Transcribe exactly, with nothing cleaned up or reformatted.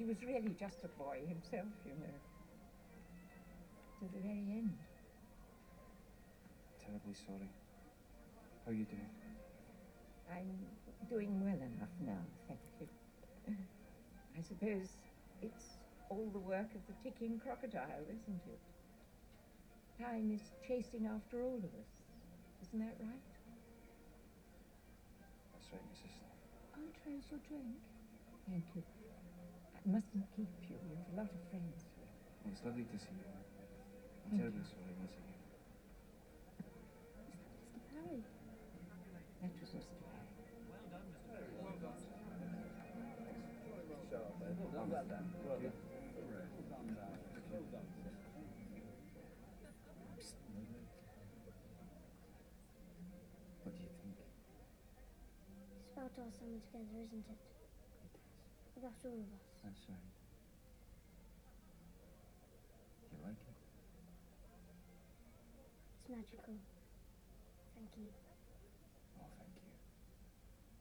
He was really just a boy himself, you know, to the very end. Terribly sorry. How are you doing? I'm doing well enough now, thank you. I suppose it's all the work of the ticking crocodile, isn't it? Time is chasing after all of us. Isn't that right? That's right, Missus I'll trace your drink. Thank you. I mustn't keep you. You have a lot of friends here. Well, it's lovely to see you. I'm Thank terribly you. sorry once again. Is that Mister Parry? That was Mister Parry. Well done, Mister Perry. Well done. Well done, well done. Well done. Well done. What do you think? It's about our summer together, isn't it? About all of us. That's right. Do you like it? It's magical. Thank you.